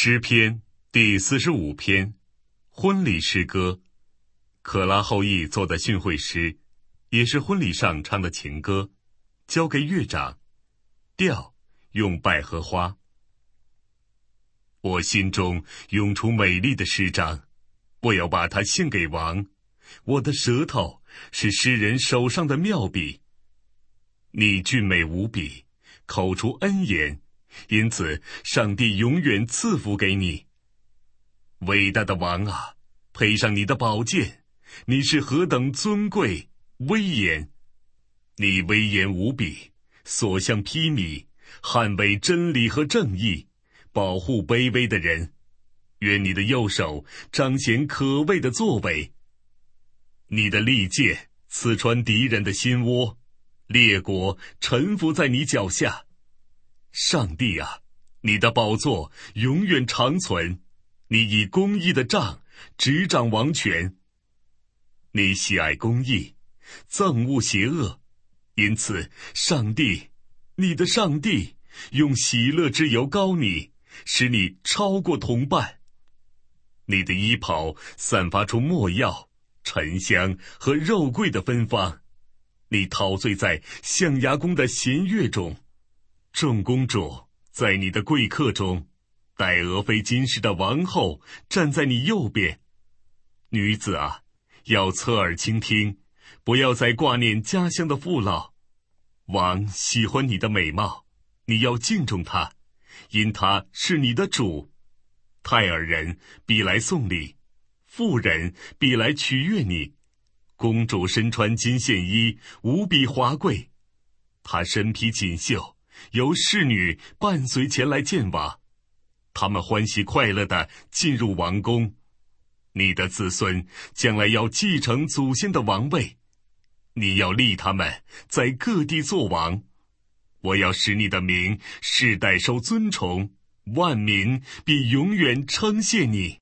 诗篇第45篇，婚礼诗歌。可拉后裔做的训诲诗，也是婚礼上唱的情歌，交给乐长。调用百合花。我心中涌出美丽的诗章，我要把它献给王。我的舌头是诗人手上的妙笔。你俊美无比，口出恩言，因此上帝永远赐福给你。伟大的王啊，配上你的宝剑，你是何等尊贵威严。你威严无比，所向披靡，捍卫真理和正义，保护卑微的人。愿你的右手彰显可畏的作为。你的利剑刺穿敌人的心窝，列国臣服在你脚下。上帝啊，你的宝座永远长存，你以公义的杖执掌王权。你喜爱公义，憎恶邪恶，因此上帝，你的上帝用喜乐之油膏你，使你超过同伴。你的衣袍散发出没药、沉香和肉桂的芬芳，你陶醉在象牙宫的弦乐中。众公主在你的贵客中，戴俄斐金饰的王后站在你右边。女子啊，要侧耳倾听，不要再挂念家乡的父老。王喜欢你的美貌，你要敬重他，因他是你的主。泰尔人必来送礼，妇人必来取悦你。公主身穿金线衣，无比华贵。她身披锦绣，由侍女伴随前来见王。他们欢喜快乐地进入王宫。你的子孙将来要继承祖先的王位，你要立他们在各地作王。我要使你的名世代受尊崇，万民必永远称谢你。